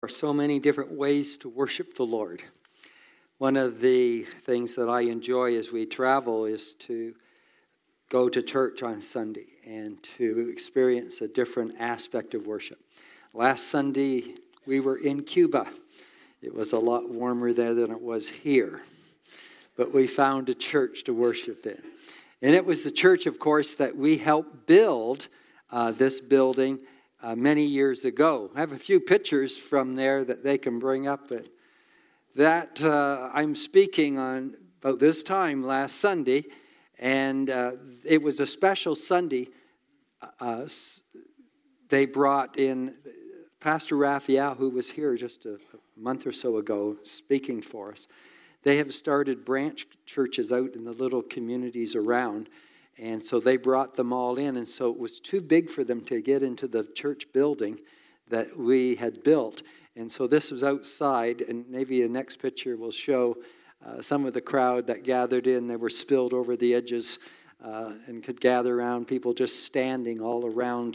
There are so many different ways to worship the Lord. One of the things that I enjoy as we travel is to go to church on Sunday and to experience a different aspect of worship. Last Sunday, we were in Cuba. It was a lot warmer there than it was here. But we found a church to worship in. And it was the church, of course, that we helped build this building many years ago. I have a few pictures from there that they can bring up. But that I'm speaking on about this time last Sunday. And it was a special Sunday. They brought in Pastor Raphael, who was here just a month or so ago, speaking for us. They have started branch churches out in the little communities around. And so they brought them all in. And so it was too big for them to get into the church building that we had built. And so this was outside. And maybe the next picture will show some of the crowd that gathered in. They were spilled over the edges and could gather around. People just standing all around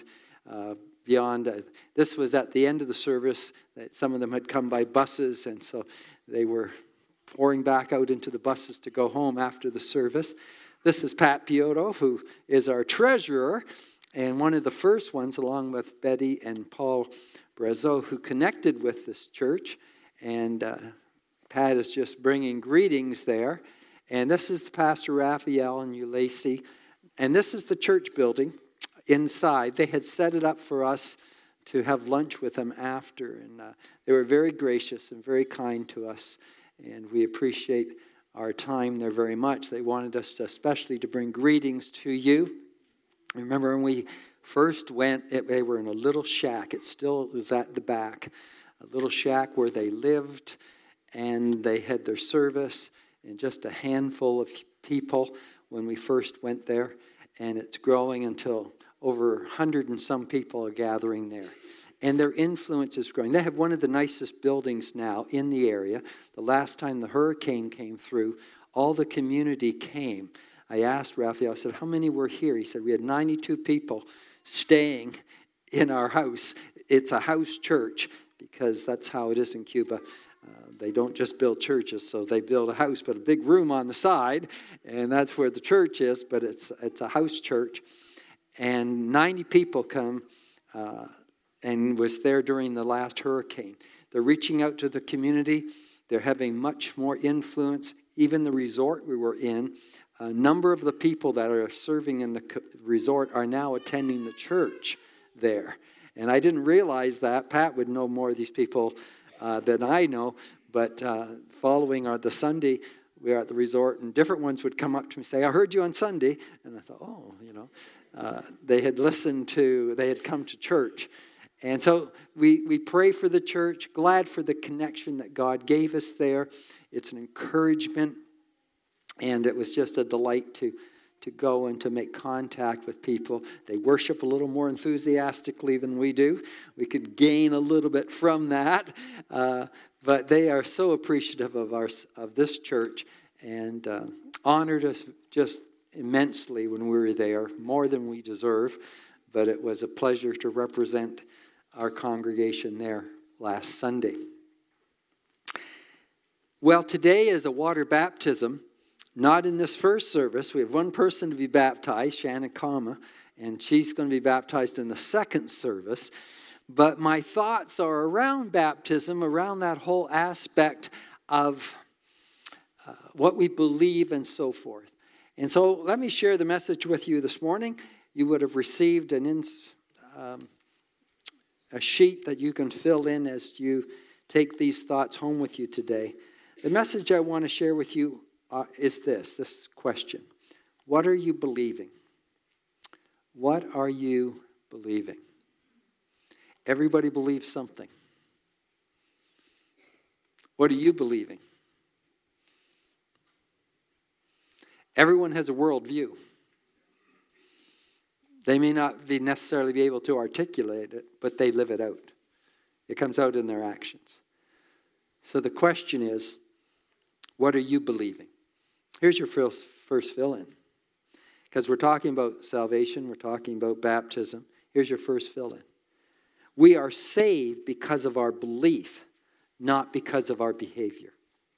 beyond. This was at the end of the service. Some of them had come by buses. And so they were pouring back out into the buses to go home after the service. This is Pat Piotto, who is our treasurer, and one of the first ones, along with Betty and Paul Brazeau, who connected with this church. And Pat is just bringing greetings there. And this is Pastor Raphael and Ulysses. And this is the church building inside. They had set it up for us to have lunch with them after. And they were very gracious and very kind to us. And we appreciate our time there very much. They wanted us especially to bring greetings to you. Remember when we first went, they were in a little shack. It still is at the back. A little shack where they lived, and they had their service, and just a handful of people when we first went there. And it's growing until over 100 and some people are gathering there. And their influence is growing. They have one of the nicest buildings now in the area. The last time the hurricane came through, all the community came. I asked Raphael, I said, how many were here? He said, we had 92 people staying in our house. It's a house church because that's how it is in Cuba. They don't just build churches, so they build a house, but a big room on the side, and that's where the church is, but it's a house church. And 90 people come and was there during the last hurricane. They're reaching out to the community. They're having much more influence. Even the resort we were in, a number of the people that are serving in the resort are now attending the church there. And I didn't realize that. Pat would know more of these people than I know. But following the Sunday, we were at the resort, and different ones would come up to me and say, I heard you on Sunday. And I thought, they had they had come to church. And so we pray for the church, glad for the connection that God gave us there. It's an encouragement, and it was just a delight to go and to make contact with people. They worship a little more enthusiastically than we do. We could gain a little bit from that, but they are so appreciative of this church and honored us just immensely when we were there, more than we deserve. But it was a pleasure to represent our congregation there last Sunday. Well, today is a water baptism. Not in this first service. We have one person to be baptized, Shannon Kama, and she's going to be baptized in the second service. But my thoughts are around baptism, around that whole aspect of what we believe and so forth. And so let me share the message with you this morning. You would have received a sheet that you can fill in as you take these thoughts home with you today. The message I want to share with you is this question. What are you believing? What are you believing? Everybody believes something. What are you believing? Everyone has a worldview. They may not necessarily be able to articulate it, but they live it out. It comes out in their actions. So the question is, what are you believing? Here's your first fill-in. Because we're talking about salvation, we're talking about baptism. Here's your first fill-in. We are saved because of our belief, not because of our behavior.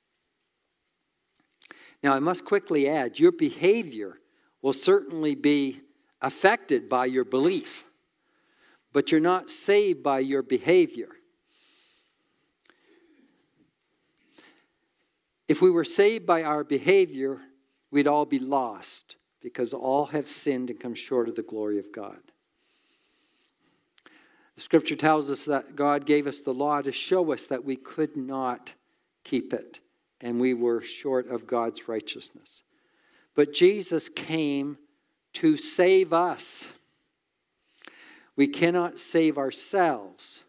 Now, I must quickly add, your behavior will certainly be affected by your belief, but you're not saved by your behavior. If we were saved by our behavior, we'd all be lost, because all have sinned and come short of the glory of God. The scripture tells us that God gave us the law to show us that we could not keep it, and we were short of God's righteousness. But Jesus came to save us. We cannot save ourselves.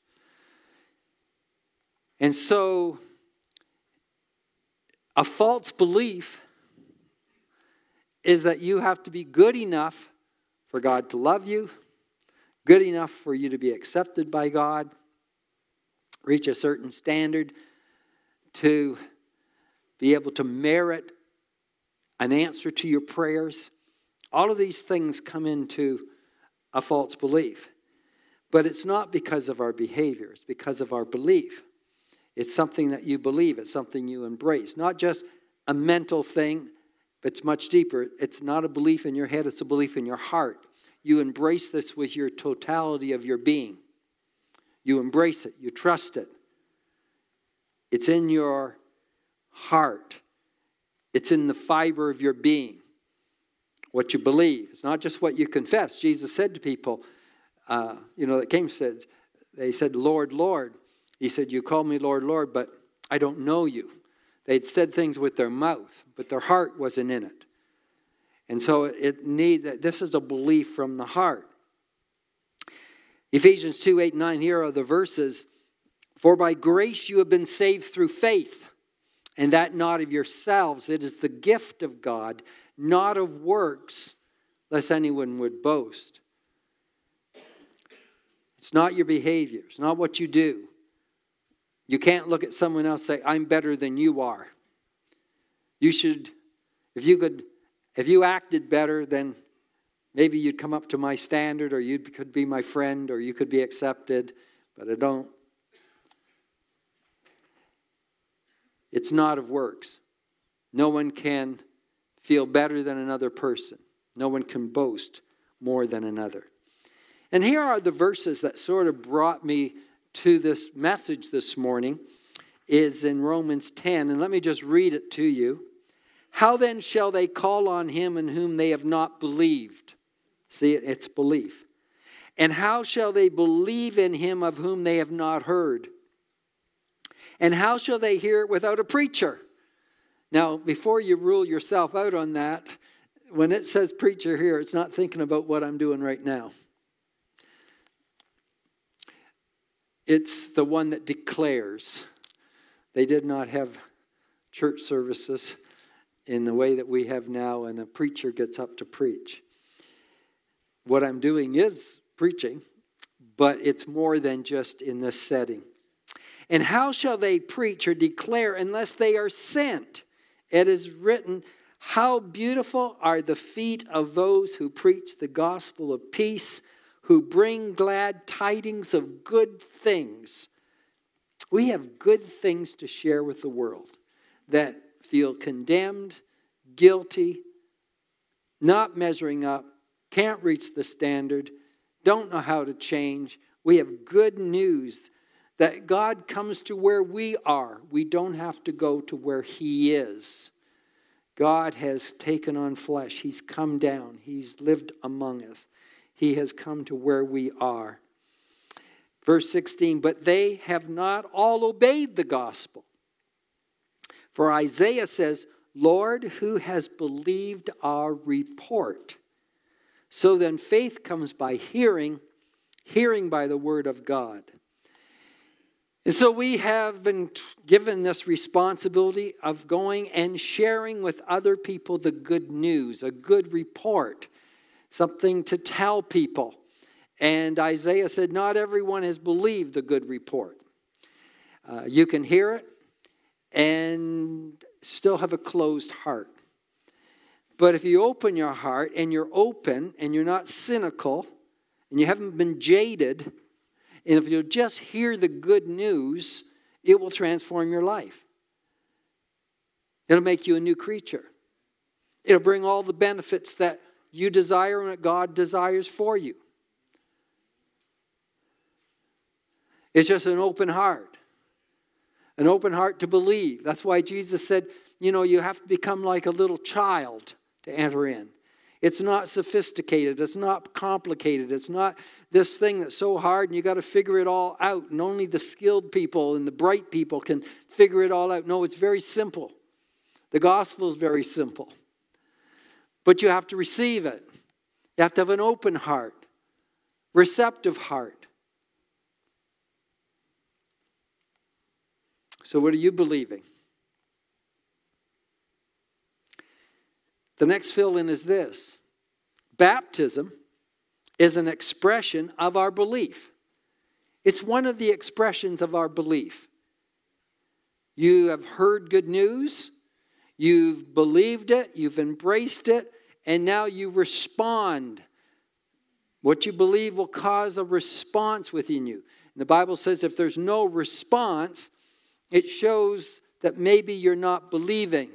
And so, a false belief is that you have to be good enough for God to love you, good enough for you to be accepted by God, reach a certain standard to be able to merit an answer to your prayers. All of these things come into a false belief. But it's not because of our behavior. It's because of our belief. It's something that you believe. It's something you embrace. Not just a mental thing, but it's much deeper. It's not a belief in your head. It's a belief in your heart. You embrace this with your totality of your being. You embrace it. You trust it. It's in your heart. It's in the fiber of your being. What you believe. It's not just what you confess. Jesus said to people, that came, they said, Lord, Lord. He said, you call me Lord, Lord, but I don't know you. They'd said things with their mouth, but their heart wasn't in it. And so this is a belief from the heart. Ephesians 2:8-9, here are the verses. For by grace you have been saved through faith, and that not of yourselves. It is the gift of God, not of works, lest anyone would boast. It's not your behavior. It's not what you do. You can't look at someone else and say, I'm better than you are. You should, if you acted better, then maybe you'd come up to my standard, or you could be my friend, or you could be accepted, but I don't. It's not of works. No one can feel better than another person. No one can boast more than another. And here are the verses that sort of brought me to this message this morning, is in Romans 10. And let me just read it to you. How then shall they call on him in whom they have not believed? See, it's belief. And how shall they believe in him of whom they have not heard? And how shall they hear it without a preacher? Now, before you rule yourself out on that, when it says preacher here, it's not thinking about what I'm doing right now. It's the one that declares. They did not have church services in the way that we have now, and a preacher gets up to preach. What I'm doing is preaching, but it's more than just in this setting. And how shall they preach or declare unless they are sent? It is written, how beautiful are the feet of those who preach the gospel of peace, who bring glad tidings of good things. We have good things to share with the world that feel condemned, guilty, not measuring up, can't reach the standard, don't know how to change. We have good news that God comes to where we are. We don't have to go to where he is. God has taken on flesh. He's come down. He's lived among us. He has come to where we are. Verse 16, but they have not all obeyed the gospel. For Isaiah says, Lord, who has believed our report? So then faith comes by hearing, hearing by the word of God. And so we have been given this responsibility of going and sharing with other people the good news, a good report, something to tell people. And Isaiah said, not everyone has believed the good report. You can hear it and still have a closed heart. But if you open your heart and you're open and you're not cynical and you haven't been jaded And if you'll just hear the good news, it will transform your life. It'll make you a new creature. It'll bring all the benefits that you desire and that God desires for you. It's just an open heart. An open heart to believe. That's why Jesus said, you have to become like a little child to enter in. It's not sophisticated. It's not complicated. It's not this thing that's so hard and you got to figure it all out. And only the skilled people and the bright people can figure it all out. No, it's very simple. The gospel is very simple. But you have to receive it. You have to have an open heart, receptive heart. So what are you believing? The next fill-in is this. Baptism is an expression of our belief. It's one of the expressions of our belief. You have heard good news. You've believed it. You've embraced it. And now you respond. What you believe will cause a response within you. And the Bible says if there's no response, it shows that maybe you're not believing.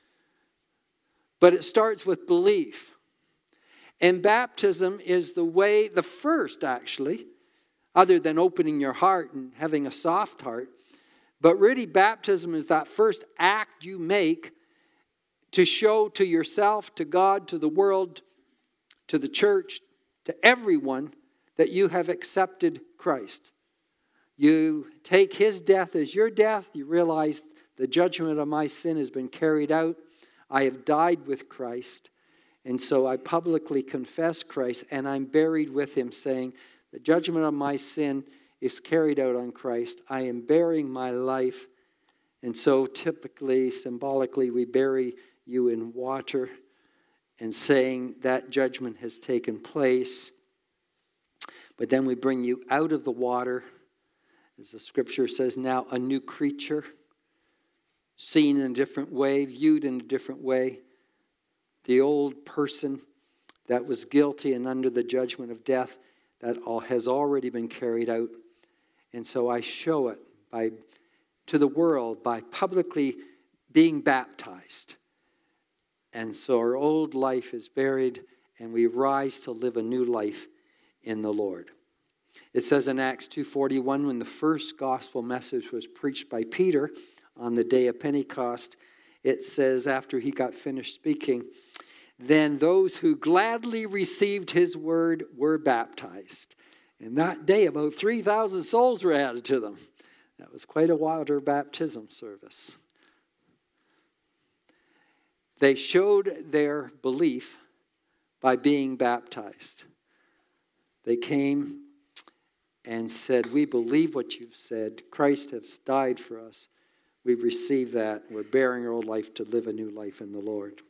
But it starts with belief. And baptism is the first actually, other than opening your heart and having a soft heart. But really baptism is that first act you make to show to yourself, to God, to the world, to the church, to everyone that you have accepted Christ. You take his death as your death. You realize the judgment of my sin has been carried out. I have died with Christ. And so I publicly confess Christ and I'm buried with him, saying, the judgment of my sin is carried out on Christ. I am burying my life. And so typically, symbolically, we bury you in water and saying that judgment has taken place. But then we bring you out of the water, as the scripture says, now a new creature, seen in a different way, viewed in a different way. The old person that was guilty and under the judgment of death, that all has already been carried out. And so I show it to the world by publicly being baptized. And so our old life is buried and we rise to live a new life in the Lord. It says in Acts 2:41, when the first gospel message was preached by Peter on the day of Pentecost, it says after he got finished speaking, then those who gladly received his word were baptized. And that day about 3,000 souls were added to them. That was quite a water baptism service. They showed their belief by being baptized. They came and said, we believe what you've said. Christ has died for us. We've received that. We're bearing our old life to live a new life in the Lord.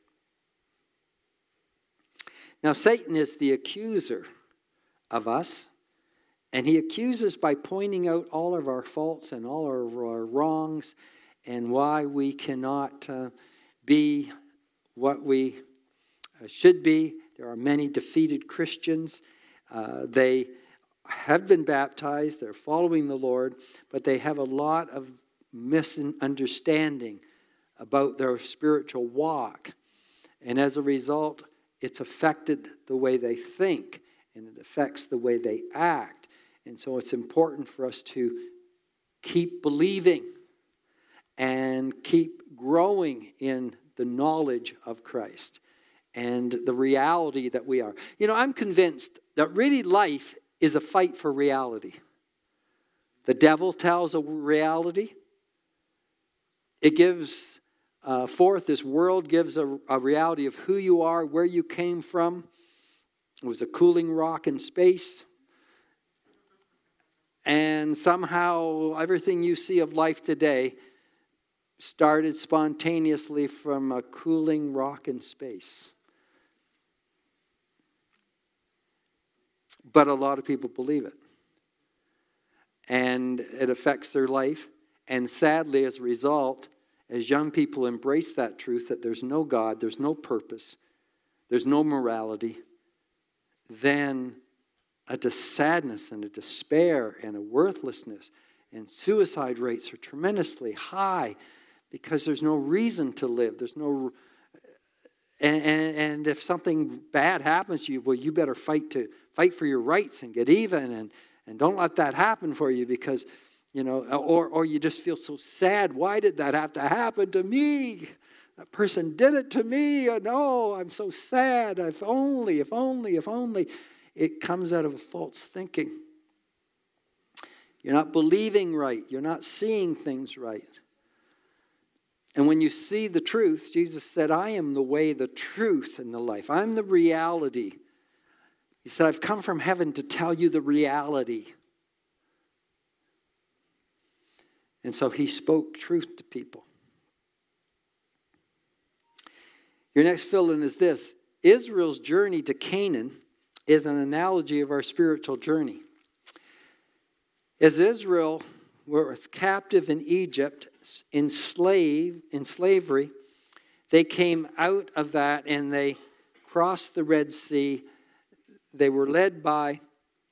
Now, Satan is the accuser of us. And he accuses by pointing out all of our faults and all of our wrongs and why we cannot be what we should be. There are many defeated Christians. They have been baptized. They're following the Lord. But they have a lot of misunderstanding about their spiritual walk. And as a result, it's affected the way they think. And it affects the way they act. And so it's important for us to keep believing and keep growing in the knowledge of Christ and the reality that we are. I'm convinced that really life is a fight for reality. The devil tells a reality. It gives forth, this world gives a reality of who you are, where you came from. It was a cooling rock in space. And somehow everything you see of life today started spontaneously from a cooling rock in space. But a lot of people believe it. And it affects their life. And sadly, as a result, as young people embrace that truth that there's no God, there's no purpose, there's no morality, then a sadness and a despair and a worthlessness. And suicide rates are tremendously high because there's no reason to live. There's no, and if something bad happens to you, well, you better fight for your rights and get even, and don't let that happen for you because, or you just feel so sad. Why did that have to happen to me? That person did it to me. No, I'm so sad. If only. It comes out of a false thinking. You're not believing right. You're not seeing things right. And when you see the truth, Jesus said, I am the way, the truth, and the life. I'm the reality. He said, I've come from heaven to tell you the reality. And so he spoke truth to people. Your next fill-in is this. Israel's journey to Canaan is an analogy of our spiritual journey. As Israel was captive in Egypt, in slavery, they came out of that and they crossed the Red Sea. They were led by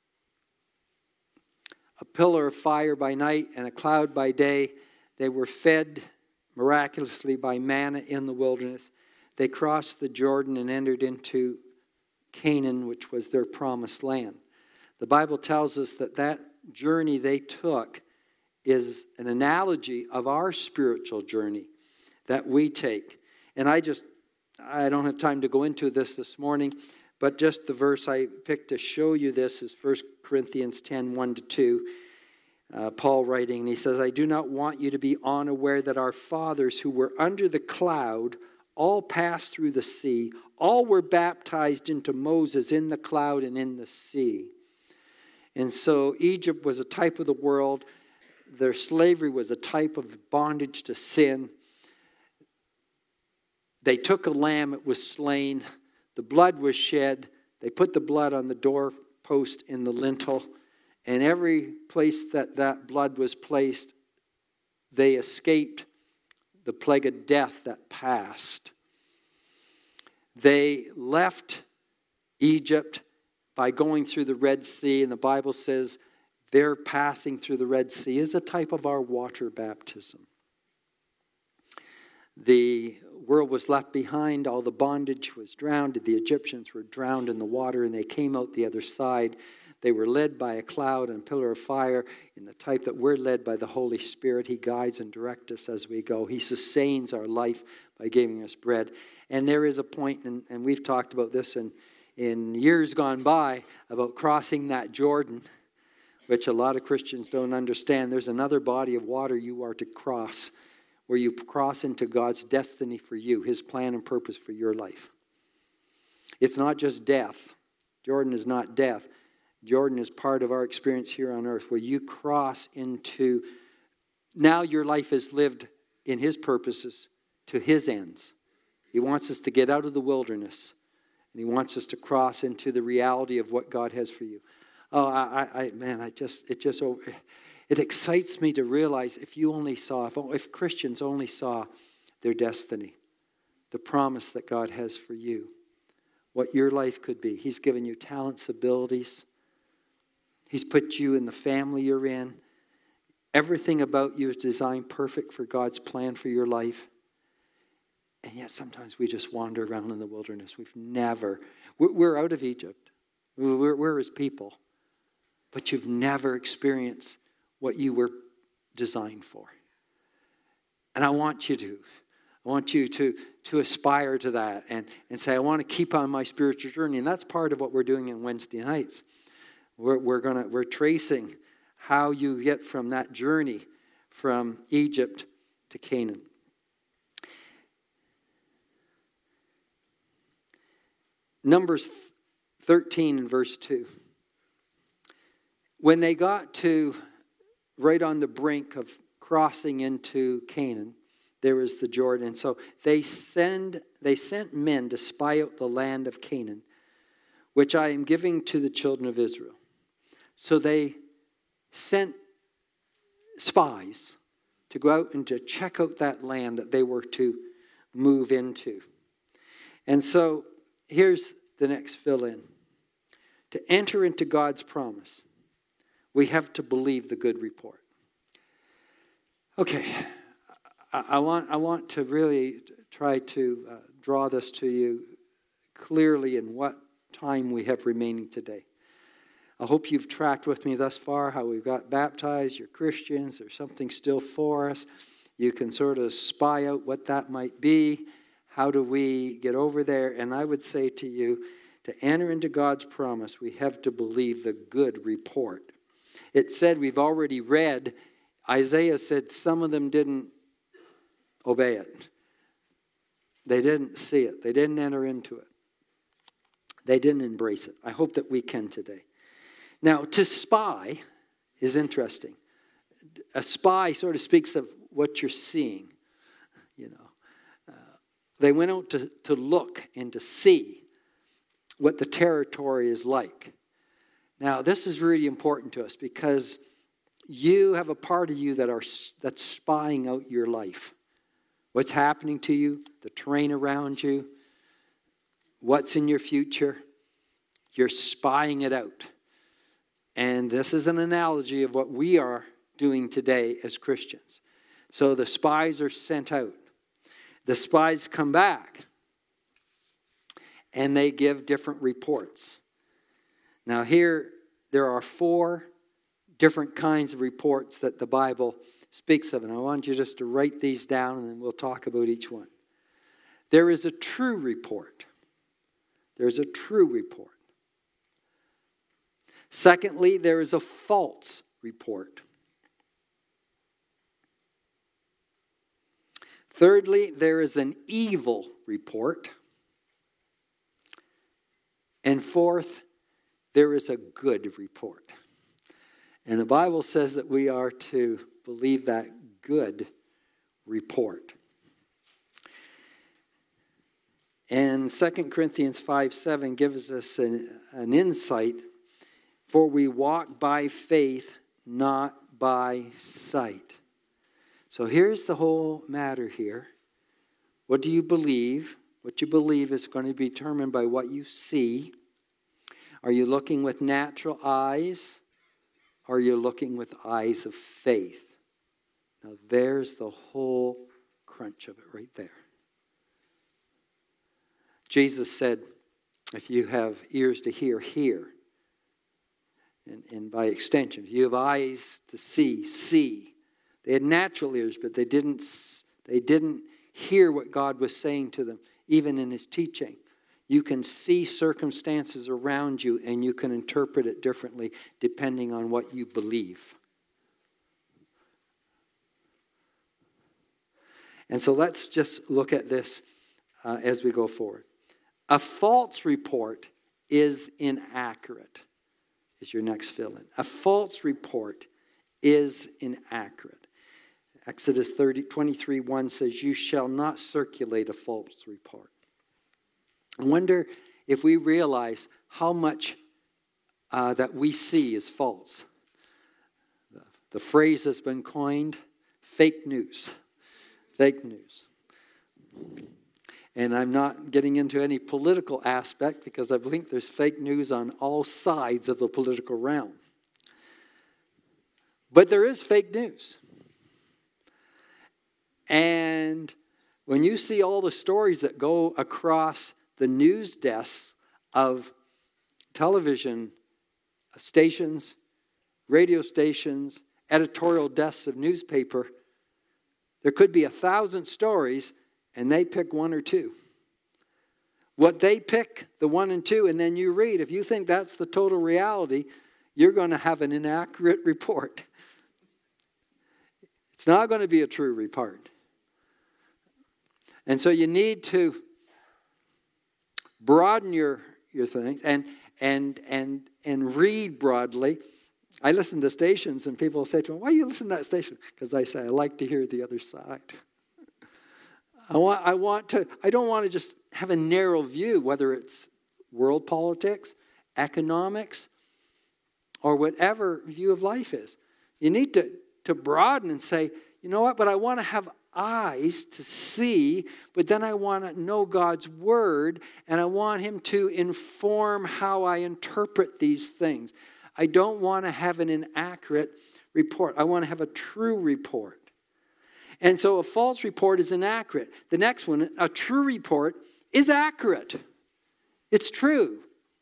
a pillar of fire by night and a cloud by day. They were fed miraculously by manna in the wilderness. They crossed the Jordan and entered into Canaan, which was their promised land. The Bible tells us that journey they took is an analogy of our spiritual journey that we take. And I don't have time to go into this morning, but just the verse I picked to show you this is 1 Corinthians 10, 1-2. Paul writing, and he says, I do not want you to be unaware that our fathers who were under the cloud all passed through the sea. All were baptized into Moses in the cloud and in the sea. And so Egypt was a type of the world. Their slavery was a type of bondage to sin. They took a lamb, it was slain. The blood was shed. They put the blood on the doorpost in the lintel. And every place that blood was placed, they escaped the plague of death that passed. They left Egypt by going through the Red Sea, and the Bible says their passing through the Red Sea is a type of our water baptism. The world was left behind, all the bondage was drowned, the Egyptians were drowned in the water, and they came out the other side. They were led by a cloud and a pillar of fire in the type that we're led by the Holy Spirit. He guides and directs us as we go. He sustains our life by giving us bread. And there is a point, and we've talked about this in years gone by, about crossing that Jordan, which a lot of Christians don't understand. There's another body of water you are to cross, where you cross into God's destiny for you, His plan and purpose for your life. It's not just death. Jordan is not death. Jordan is part of our experience here on earth, where you cross into, now your life is lived in His purposes to His ends. He wants us to get out of the wilderness, and He wants us to cross into the reality of what God has for you. Oh, it excites me to realize if Christians only saw their destiny, the promise that God has for you, what your life could be. He's given you talents, abilities. He's put you in the family you're in. Everything about you is designed perfect for God's plan for your life. And yet sometimes we just wander around in the wilderness. We're out of Egypt. We're His people. But you've never experienced what you were designed for. And I want you to aspire to that and say, I want to keep on my spiritual journey. And that's part of what we're doing on Wednesday nights. We're tracing how you get from that journey from Egypt to Canaan. Numbers 13 and verse 2. When they got to right on the brink of crossing into Canaan, there was the Jordan. And so they sent men to spy out the land of Canaan, which I am giving to the children of Israel. So they sent spies to go out and to check out that land that they were to move into. And so here's the next fill-in. To enter into God's promise, we have to believe the good report. Okay, I want to really try to draw this to you clearly in what time we have remaining today. I hope you've tracked with me thus far how we've got baptized, you're Christians, there's something still for us. You can sort of spy out what that might be. How do we get over there? And I would say to you, to enter into God's promise, we have to believe the good report. It said, we've already read, Isaiah said some of them didn't obey it. They didn't see it. They didn't enter into it. They didn't embrace it. I hope that we can today. Now, to spy is interesting. A spy sort of speaks of what you're seeing. You know, they went out to look and to see what the territory is like. Now, this is really important to us because you have a part of you that's spying out your life. What's happening to you, the terrain around you, what's in your future. You're spying it out. And this is an analogy of what we are doing today as Christians. So the spies are sent out. The spies come back. And they give different reports. Now here, there are 4 different kinds of reports that the Bible speaks of. And I want you just to write these down and then we'll talk about each one. There is a true report. There's a true report. Secondly, there is a false report. Thirdly, there is an evil report. And fourth, there is a good report. And the Bible says that we are to believe that good report. And 2 Corinthians 5:7 gives us an insight. For we walk by faith, not by sight. So here's the whole matter here. What do you believe? What you believe is going to be determined by what you see. Are you looking with natural eyes? Or are you looking with eyes of faith? Now there's the whole crunch of it right there. Jesus said, if you have ears to hear, hear. And by extension, if you have eyes to see, see. They had natural ears, but they didn't hear what God was saying to them, even in his teaching. You can see circumstances around you and you can interpret it differently depending on what you believe. And so let's just look at this as we go forward. A false report is inaccurate, is your next fill-in. A false report is inaccurate. Exodus 23:1 says, you shall not circulate a false report. I wonder if we realize how much that we see is false. The phrase has been coined, fake news. Fake news. And I'm not getting into any political aspect because I think there's fake news on all sides of the political realm. But there is fake news. And when you see all the stories that go across the news desks of television stations, radio stations, editorial desks of newspaper, there could be 1,000 stories and they pick 1 or 2. What they pick, the 1 and 2, and then you read, if you think that's the total reality, you're going to have an inaccurate report. It's not going to be a true report. And so you need to broaden your things and read broadly. I listen to stations and people say to me, why do you listen to that station? Because I say, I like to hear the other side. I don't want to just have a narrow view, whether it's world politics, economics, or whatever view of life is. You need to broaden and say, you know what, but I want to have eyes to see, but then I want to know God's word, and I want him to inform how I interpret these things. I don't want to have an inaccurate report. I want to have a true report. And so a false report is inaccurate. The next one, a true report, is accurate. It's true.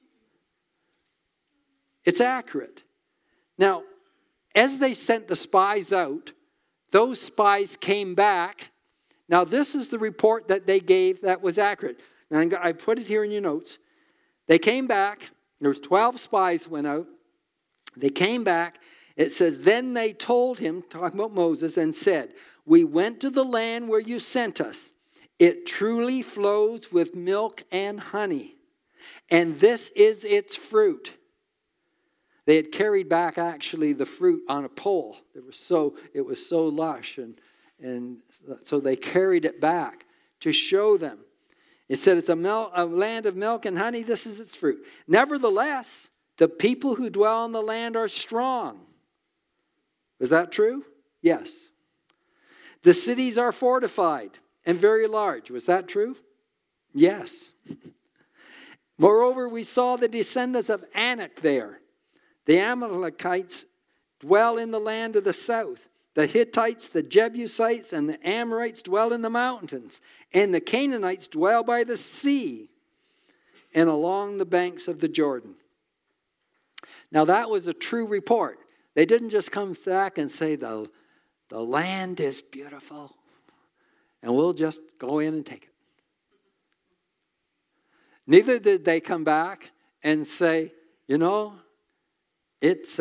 It's accurate. Now, as they sent the spies out, those spies came back. Now, this is the report that they gave that was accurate. Now, I put it here in your notes. They came back. There was 12 spies went out. They came back. It says, then they told him, talking about Moses, and said, we went to the land where you sent us. It truly flows with milk and honey, and this is its fruit. They had carried back actually the fruit on a pole. It was so lush, and so they carried it back to show them. It said it's a land of milk and honey. This is its fruit. Nevertheless, the people who dwell on the land are strong. Is that true? Yes. The cities are fortified and very large. Was that true? Yes. Moreover, we saw the descendants of Anak there. The Amalekites dwell in the land of the south. The Hittites, the Jebusites, and the Amorites dwell in the mountains. And the Canaanites dwell by the sea and along the banks of the Jordan. Now that was a true report. They didn't just come back and say the land is beautiful and we'll just go in and take it. Neither did they come back and say, it's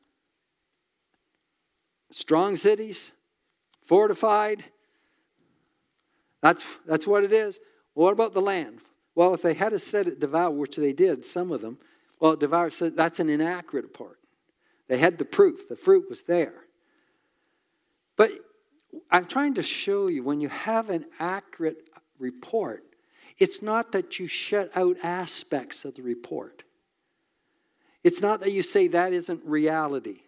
strong cities, fortified. That's what it is. What about the land? Well, if they had said it devoured, which they did, some of them, well, devoured said that's an inaccurate report. They had the proof. The fruit was there. But I'm trying to show you, when you have an accurate report, it's not that you shut out aspects of the report. It's not that you say that isn't reality.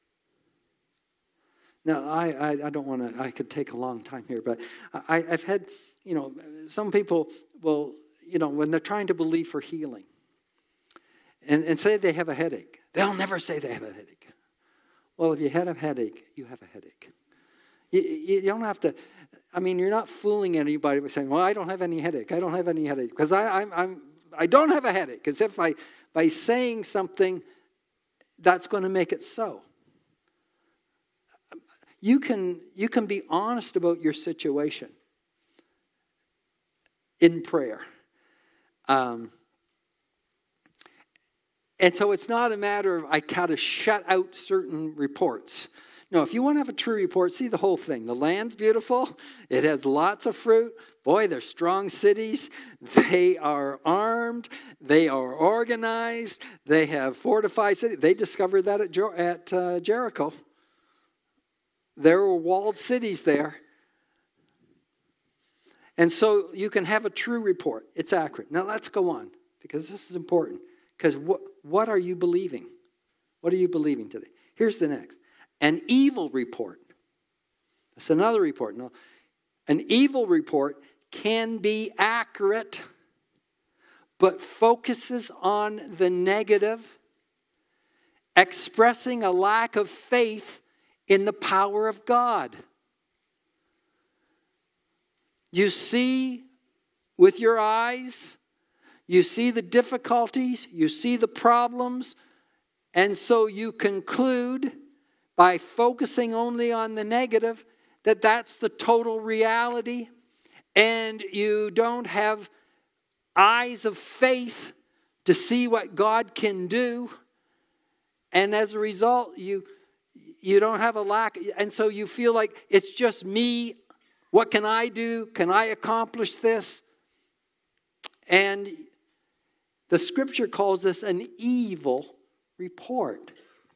Now, I don't want to, I could take a long time here, but I've had, some people will, when they're trying to believe for healing and say they have a headache, they'll never say they have a headache. Well, if you had a headache, you have a headache. You don't have to, you're not fooling anybody by saying, well, I don't have any headache. I don't have any headache. Because I don't have a headache. Because if by saying something, that's going to make it so. You can be honest about your situation in prayer. And so it's not a matter of I kind of shut out certain reports. No, if you want to have a true report, see the whole thing. The land's beautiful. It has lots of fruit. Boy, they're strong cities. They are armed. They are organized. They have fortified cities. They discovered that at Jericho. There were walled cities there. And so you can have a true report. It's accurate. Now let's go on, because this is important. Because what are you believing? What are you believing today? Here's the next. An evil report. That's another report. No, an evil report can be accurate, but focuses on the negative, expressing a lack of faith in the power of God. You see with your eyes, you see the difficulties, you see the problems, and so you conclude by focusing only on the negative that that's the total reality, and you don't have eyes of faith to see what God can do, and as a result, you don't have a lack, and so you feel like it's just me. What can I do? Can I accomplish this? And the scripture calls this an evil report.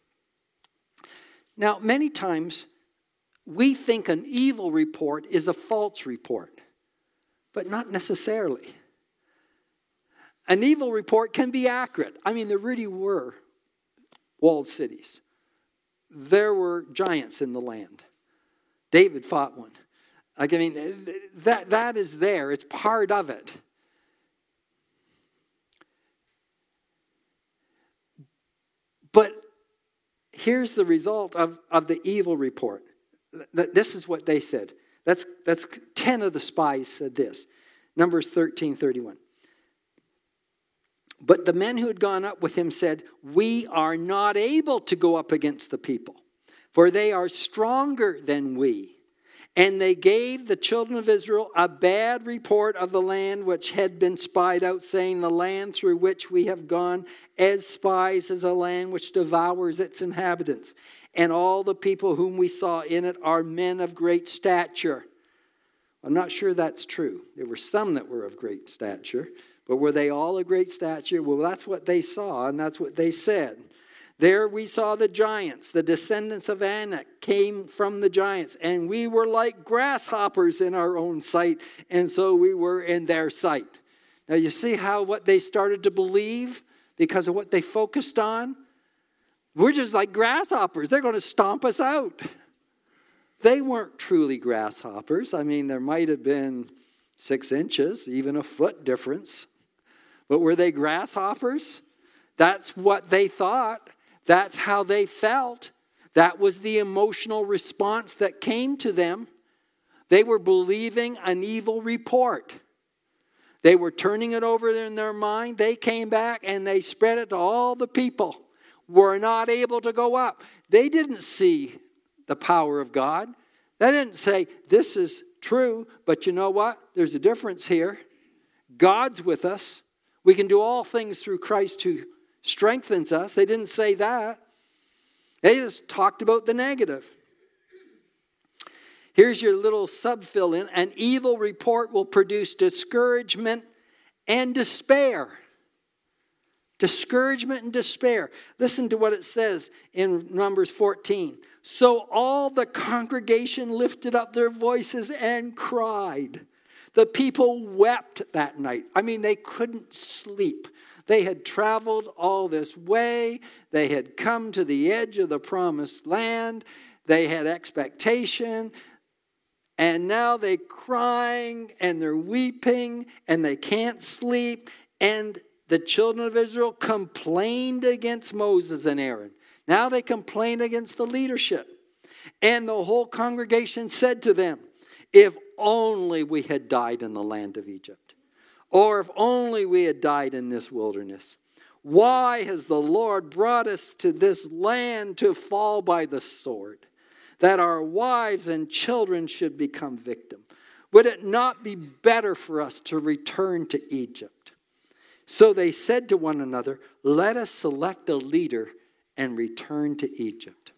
Now, many times we think an evil report is a false report, but not necessarily. An evil report can be accurate. There really were walled cities. There were giants in the land. David fought one. Like, I mean, that is there. It's part of it. But here's the result of the evil report. This is what they said. That's 10 of the spies said this. Numbers 13:31. But the men who had gone up with him said, we are not able to go up against the people, for they are stronger than we. And they gave the children of Israel a bad report of the land which had been spied out, saying, the land through which we have gone as spies is a land which devours its inhabitants. And all the people whom we saw in it are men of great stature. I'm not sure that's true. There were some that were of great stature, but were they all of great stature? Well, that's what they saw, and that's what they said. There we saw the giants, the descendants of Anak came from the giants, and we were like grasshoppers in our own sight, and so we were in their sight. Now you see how what they started to believe because of what they focused on? We're just like grasshoppers. They're going to stomp us out. They weren't truly grasshoppers. I mean, there might have been 6 inches, even a foot difference. But were they grasshoppers? That's what they thought. That's how they felt. That was the emotional response that came to them. They were believing an evil report. They were turning it over in their mind. They came back and they spread it to all the people. We're not able to go up. They didn't see the power of God. They didn't say, this is true, but you know what? There's a difference here. God's with us. We can do all things through Christ who strengthens us. They didn't say that. They just talked about the negative. Here's your little sub-fill in. An evil report will produce discouragement and despair. Discouragement and despair. Listen to what it says in Numbers 14. So all the congregation lifted up their voices and cried. The people wept that night. I mean, they couldn't sleep. They had traveled all this way. They had come to the edge of the promised land. They had expectation. And now they're crying and they're weeping and they can't sleep. And the children of Israel complained against Moses and Aaron. Now they complained against the leadership. And the whole congregation said to them, if only we had died in the land of Egypt. Or if only we had died in this wilderness. Why has the Lord brought us to this land to fall by the sword, that our wives and children should become victims? Would it not be better for us to return to Egypt? So they said to one another, let us select a leader and return to Egypt.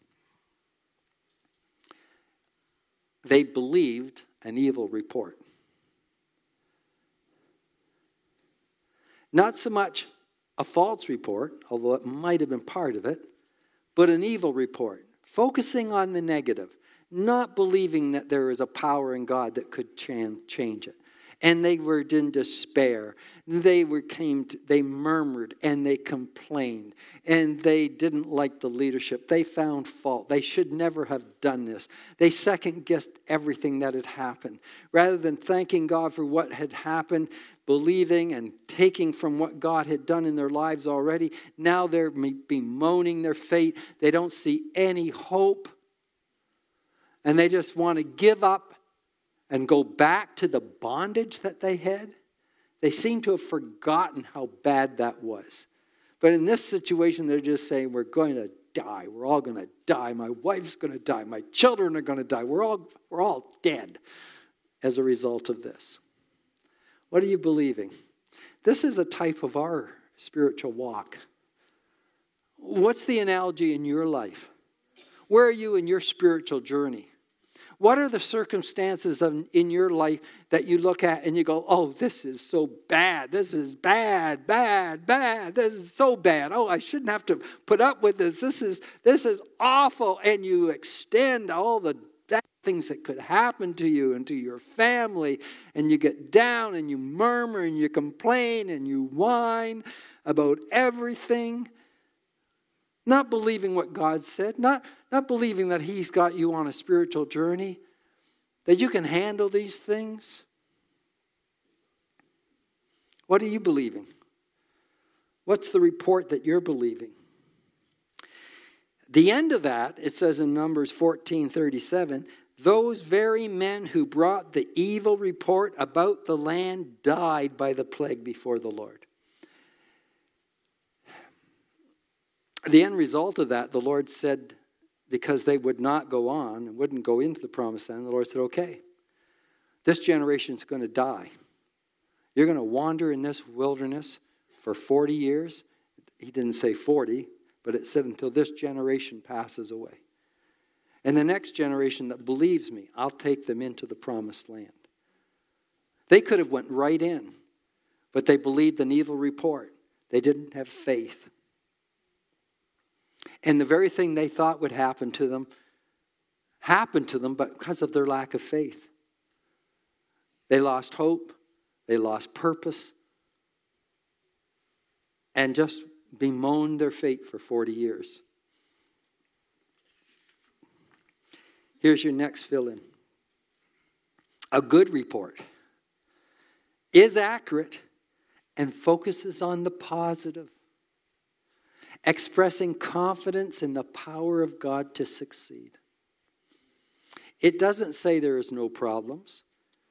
They believed an evil report. Not so much a false report, although it might have been part of it, but an evil report, focusing on the negative, not believing that there is a power in God that could change it. And they were in despair. They murmured and they complained. And they didn't like the leadership. They found fault. They should never have done this. They second-guessed everything that had happened. Rather than thanking God for what had happened, believing and taking from what God had done in their lives already, now they're bemoaning their fate. They don't see any hope. And they just want to give up and go back to the bondage that they had. They seem to have forgotten how bad that was. But in this situation, they're just saying, we're going to die. We're all going to die. My wife's going to die. My children are going to die. We're all dead as a result of this. What are you believing? This is a type of our spiritual walk. What's the analogy in your life? Where are you in your spiritual journey? What are the circumstances in your life that you look at and you go, oh, this is so bad. This is bad, bad, bad. This is so bad. Oh, I shouldn't have to put up with this. This is awful. And you extend all the bad things that could happen to you and to your family. And you get down and you murmur and you complain and you whine about everything. Not believing what God said, not believing that He's got you on a spiritual journey. that you can handle these things? What are you believing? What's the report that you're believing? The end of that, it says in Numbers 14:37, those very men who brought the evil report about the land died by the plague before the Lord. The end result of that, the Lord said, because they would not go on and wouldn't go into the promised land, the Lord said, okay, this generation's going to die. You're going to wander in this wilderness for 40 years. He didn't say 40, but it said until this generation passes away. And the next generation that believes me, I'll take them into the promised land. They could have went right in, but they believed an evil report. They didn't have faith. And the very thing they thought would happen to them happened to them, but because of their lack of faith. They lost hope. They lost purpose. And just bemoaned their fate for 40 years. Here's your next fill-in. A good report is accurate and focuses on the positive, expressing confidence in the power of God to succeed. It doesn't say there is no problems.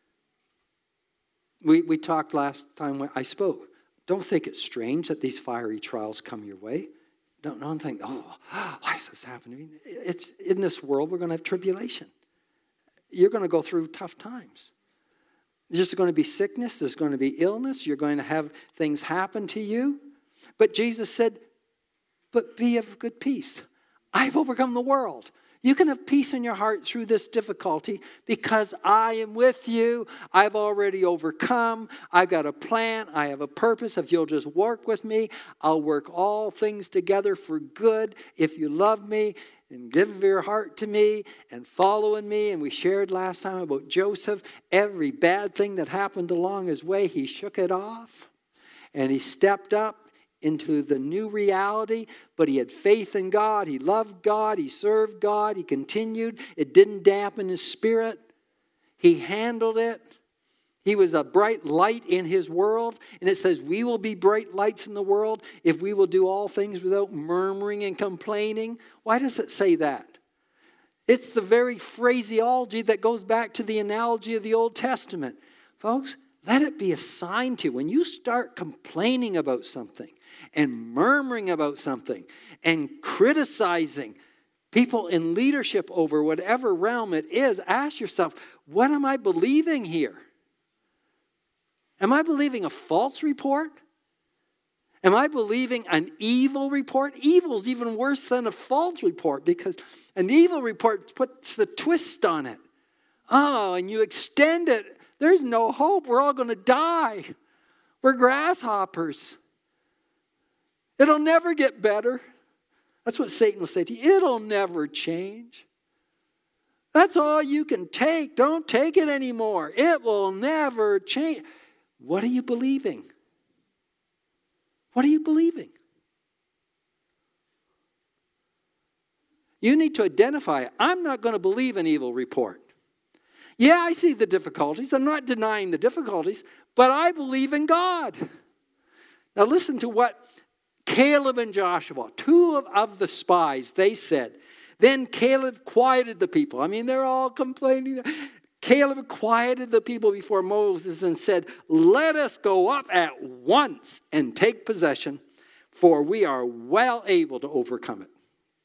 We talked last time when I spoke. Don't think it's strange that these fiery trials come your way. Don't think, why is this happening? It's in this world, we're going to have tribulation. You're going to go through tough times. There's going to be sickness. There's going to be illness. You're going to have things happen to you. But Jesus said, but be of good peace. I've overcome the world. You can have peace in your heart through this difficulty because I am with you. I've already overcome. I've got a plan. I have a purpose. If you'll just work with me, I'll work all things together for good. If you love me and give your heart to me and follow in me. And we shared last time about Joseph. Every bad thing that happened along his way, he shook it off. And he stepped up into the new reality, but he had faith in God. He loved God. He served God. He continued. It didn't dampen his spirit. He handled it. He was a bright light in his world. And it says we will be bright lights in the world if we will do all things without murmuring and complaining. Why does it say that? It's the very phraseology that goes back to the analogy of the Old Testament. Folks, let it be a sign to you. When you start complaining about something and murmuring about something and criticizing people in leadership over whatever realm it is, ask yourself, what am I believing here? Am I believing a false report? Am I believing an evil report? Evil is even worse than a false report because an evil report puts the twist on it. Oh, and you extend it. There's no hope. We're all going to die. We're grasshoppers. It'll never get better. That's what Satan will say to you. It'll never change. That's all you can take. Don't take it anymore. It will never change. What are you believing? What are you believing? You need to identify it. I'm not going to believe an evil report. Yeah, I see the difficulties. I'm not denying the difficulties, but I believe in God. Now listen to what Caleb and Joshua, two of the spies, they said. Then Caleb quieted the people. I mean, they're all complaining. Caleb quieted the people before Moses and said, let us go up at once and take possession, for we are well able to overcome it.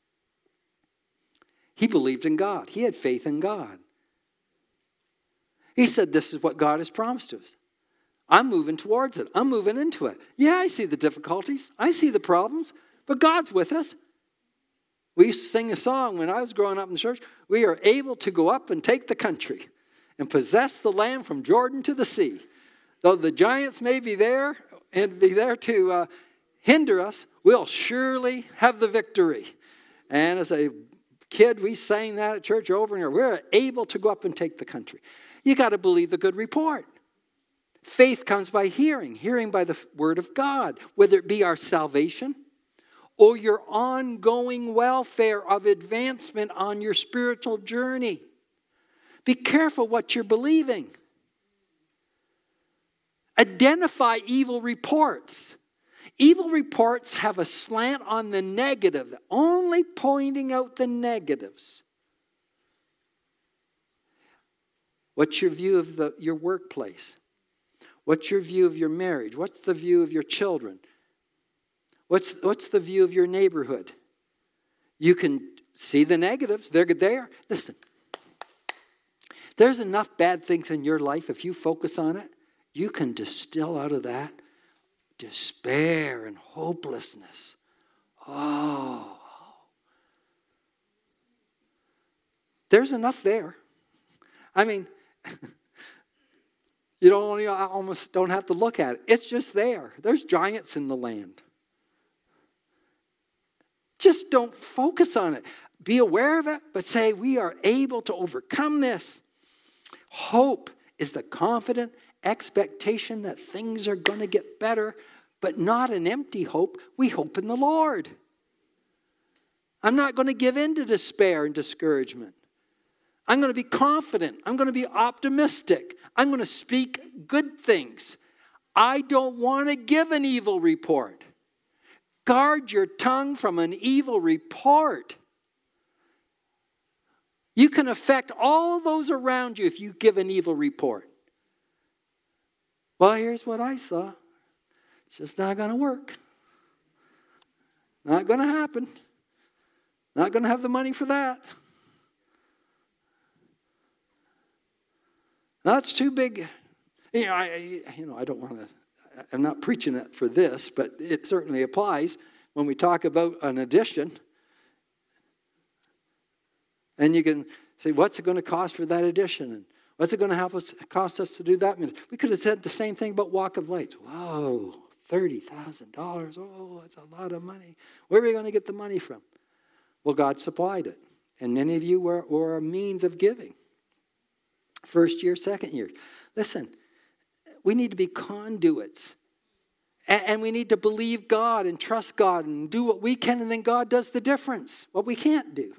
He believed in God. He had faith in God. He said, this is what God has promised us. I'm moving towards it. I'm moving into it. Yeah, I see the difficulties. I see the problems, but God's with us. We used to sing a song when I was growing up in the church. We are able to go up and take the country and possess the land from Jordan to the sea. Though the giants may be there and be there to hinder us, we'll surely have the victory. And as a kid, we sang that at church over and over. We're able to go up and take the country. You got to believe the good report. Faith comes by hearing, hearing by the word of God, whether it be our salvation or your ongoing welfare of advancement on your spiritual journey. Be careful what you're believing. Identify evil reports. Evil reports have a slant on the negative, only pointing out the negatives. What's your view of your workplace? What's your view of your marriage? What's the view of your children? What's the view of your neighborhood? You can see the negatives. They're there. Listen, there's enough bad things in your life. If you focus on it, you can distill out of that despair and hopelessness. Oh. There's enough there. I mean, you almost don't have to look at it. It's just there. There's giants in the land. Just don't focus on it. Be aware of it, but say, we are able to overcome this. Hope is the confident expectation that things are going to get better, but not an empty hope. We hope in the Lord. I'm not going to give in to despair and discouragement. I'm going to be confident. I'm going to be optimistic. I'm going to speak good things. I don't want to give an evil report. Guard your tongue from an evil report. You can affect all those around you if you give an evil report. Well, here's what I saw. It's just not going to work. Not going to happen. Not going to have the money for that. That's too big. I don't want to, I'm not preaching it for this, but it certainly applies when we talk about an addition. And you can say, what's it going to cost for that addition? And what's it going to cost us to do that? We could have said the same thing about Walk of Lights. Whoa, $30,000. Oh, that's a lot of money. Where are we going to get the money from? Well, God supplied it. And many of you were a means of giving. First year, second year. Listen, we need to be conduits. And we need to believe God and trust God and do what we can, and then God does the difference, what we can't do.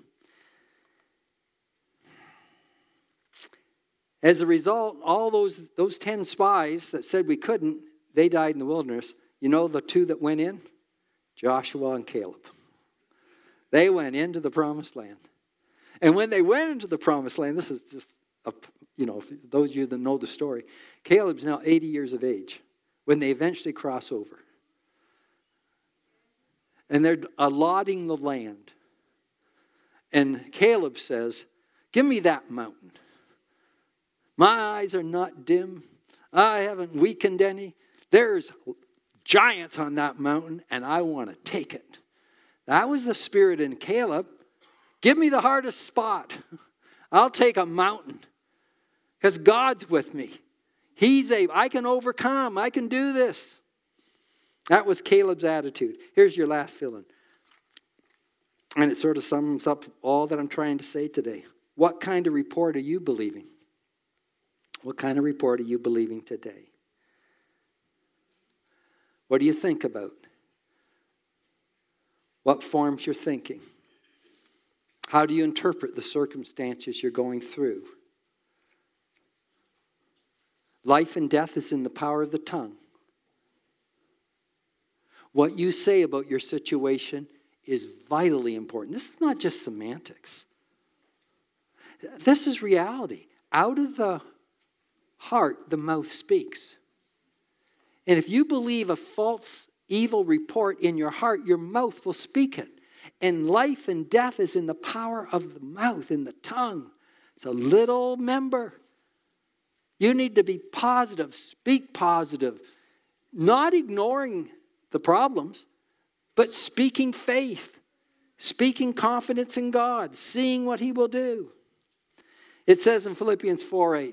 As a result, all those 10 spies that said we couldn't, they died in the wilderness. You know the two that went in? Joshua and Caleb. They went into the promised land. And when they went into the promised land, this is just, those of you that know the story, Caleb's now 80 years of age when they eventually cross over. And they're allotting the land. And Caleb says, give me that mountain. My eyes are not dim. I haven't weakened any. There's giants on that mountain, and I want to take it. That was the spirit in Caleb. Give me the hardest spot. I'll take a mountain because God's with me. He's able. I can overcome. I can do this. That was Caleb's attitude. Here's your last fill-in. And it sort of sums up all that I'm trying to say today. What kind of report are you believing? What kind of report are you believing today? What do you think about? What forms your thinking? How do you interpret the circumstances you're going through? Life and death is in the power of the tongue. What you say about your situation is vitally important. This is not just semantics. This is reality. Out of the heart, the mouth speaks. And if you believe a false, evil report in your heart, your mouth will speak it. And life and death is in the power of the mouth, in the tongue. It's a little member. You need to be positive, speak positive, not ignoring the problems, but speaking faith, speaking confidence in God, seeing what He will do. It says in Philippians 4:8,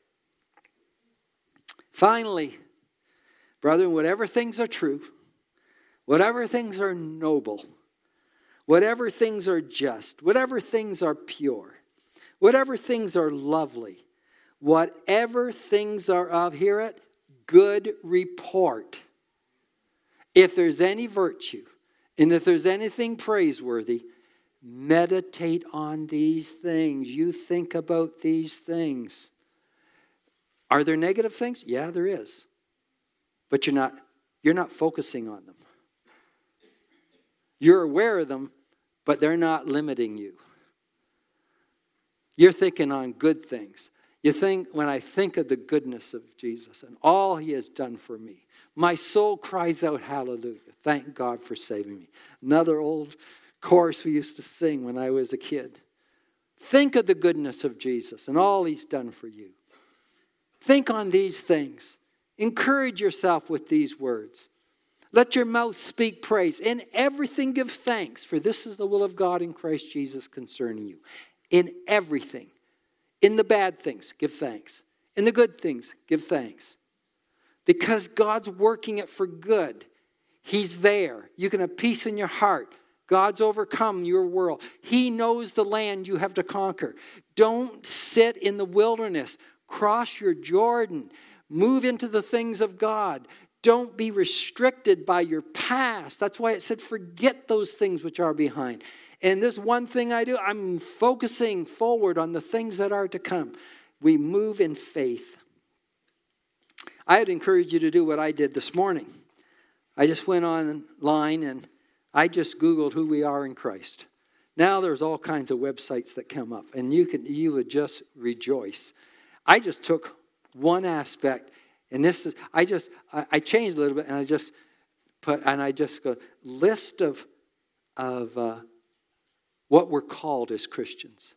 finally, brethren, whatever things are true, whatever things are noble, whatever things are just, whatever things are pure, whatever things are lovely, whatever things are of, hear it, good report. If there's any virtue, and if there's anything praiseworthy, Meditate on these things. You think about these things. Are there negative things? Yeah, there is. But you're not focusing on them. You're aware of them, but they're not limiting you. You're thinking on good things. When I think of the goodness of Jesus and all he has done for me, my soul cries out, hallelujah. Thank God for saving me. Another old chorus we used to sing when I was a kid. Think of the goodness of Jesus and all he's done for you. Think on these things. Encourage yourself with these words. Let your mouth speak praise. In everything give thanks, for this is the will of God in Christ Jesus concerning you. In everything. In the bad things, give thanks. In the good things, give thanks. Because God's working it for good. He's there. You can have peace in your heart. God's overcome your world. He knows the land you have to conquer. Don't sit in the wilderness. Cross your Jordan. Move into the things of God. Don't be restricted by your past. That's why it said, forget those things which are behind. And this one thing I do, I'm focusing forward on the things that are to come. We move in faith. I'd encourage you to do what I did this morning. I just went online and I just Googled who we are in Christ. Now there's all kinds of websites that come up, and you would just rejoice. I just took one aspect, and this is I changed a little bit, and I just go list of what we're called as Christians.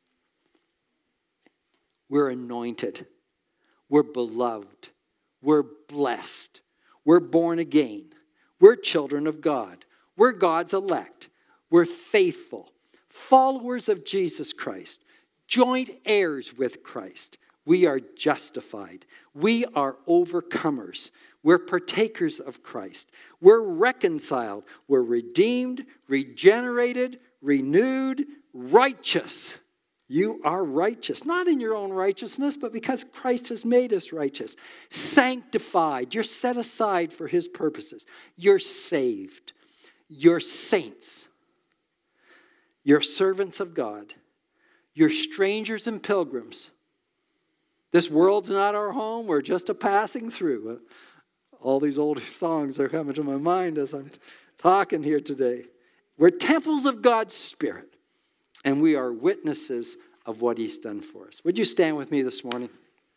We're anointed. We're beloved. We're blessed. We're born again. We're children of God. We're God's elect. We're faithful. Followers of Jesus Christ. Joint heirs with Christ. We are justified. We are overcomers. We're partakers of Christ. We're reconciled. We're redeemed, regenerated, renewed, righteous. You are righteous, not in your own righteousness, but because Christ has made us righteous. Sanctified. You're set aside for his purposes. You're saved. You're saints. You're servants of God. You're strangers and pilgrims. This world's not our home. We're just a passing through. All these old songs are coming to my mind as I'm talking here today. We're temples of God's Spirit. And we are witnesses of what he's done for us. Would you stand with me this morning?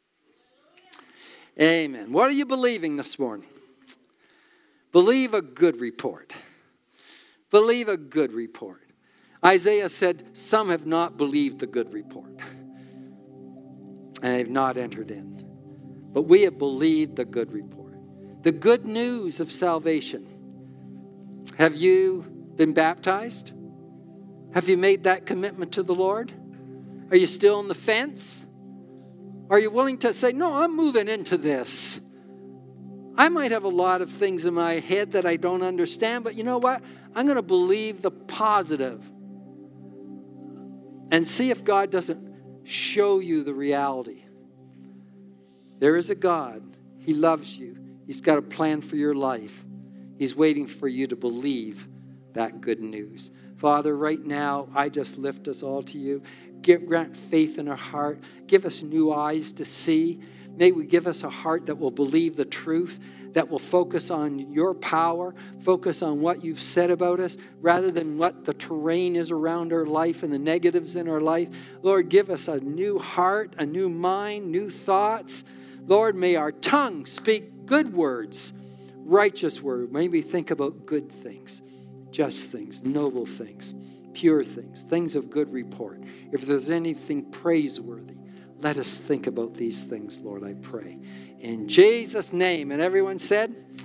Amen. What are you believing this morning? Believe a good report. Believe a good report. Isaiah said, some have not believed the good report. And they've not entered in. But we have believed the good report. The good news of salvation. Have you been baptized? Have you made that commitment to the Lord? Are you still on the fence? Are you willing to say, no, I'm moving into this? I might have a lot of things in my head that I don't understand, but you know what? I'm going to believe the positive and see if God doesn't show you the reality. There is a God. He loves you. He's got a plan for your life. He's waiting for you to believe that good news. Father, right now, I just lift us all to you. Grant faith in our heart. Give us new eyes to see. May we give us a heart that will believe the truth, that will focus on your power, focus on what you've said about us, rather than what the terrain is around our life and the negatives in our life. Lord, give us a new heart, a new mind, new thoughts. Lord, may our tongue speak good words, righteous words. May we think about good things. Just things, noble things, pure things, things of good report. If there's anything praiseworthy, let us think about these things, Lord, I pray. In Jesus' name. And everyone said...